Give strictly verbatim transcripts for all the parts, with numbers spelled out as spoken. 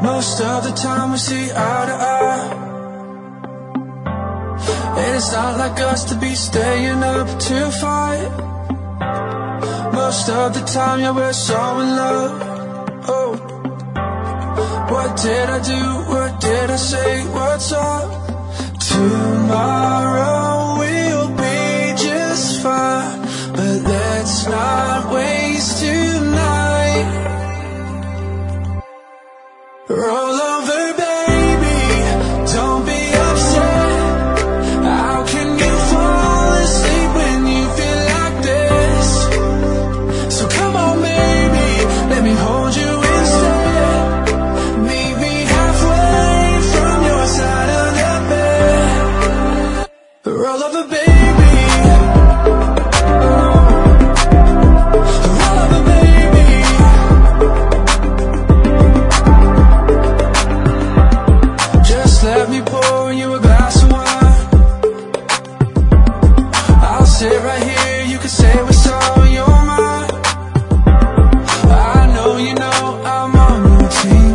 Most of the time we see eye to eye, and it's not like us to be staying up to fight. Most of the time, yeah, we're so in love. Oh, what did I do? What did I say? What's up? Tomorrow we'll be just fine, but let's not waste tonight. Roll over, baby, don't be upset. How can you fall asleep when you feel like this? So come on, baby, let me hold you instead. Meet me halfway from your side of the bed. Roll over, baby. Roll over, baby. Just let me pour you a glass of wine. I'll sit right here, you can say what's on your mind. I know you know I'm on your team.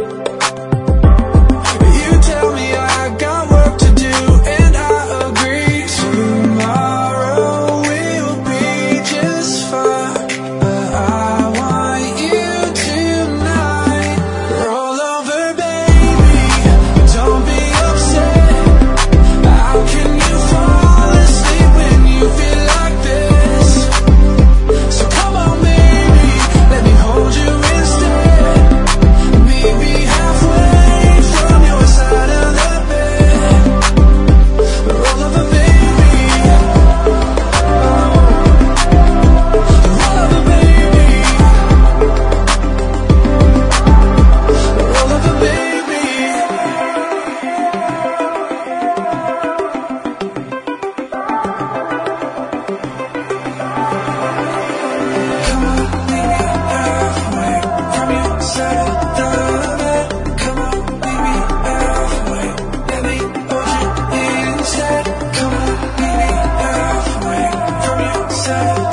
You tell me I got work to do, and I agree. Tomorrow we'll be just fine, but I want you tonight. Roll over, baby, don't be upset. How can you fall asleep when you feel like this? So come on, baby, let me hold you instead. Meet me halfway from your side of the bed. Roll over, baby. Roll over, baby. Roll over, baby. Come on, meet me halfway from your side of the bed. Come on, meet me halfway. Let me hold you instead. Come on, meet me halfway from your side.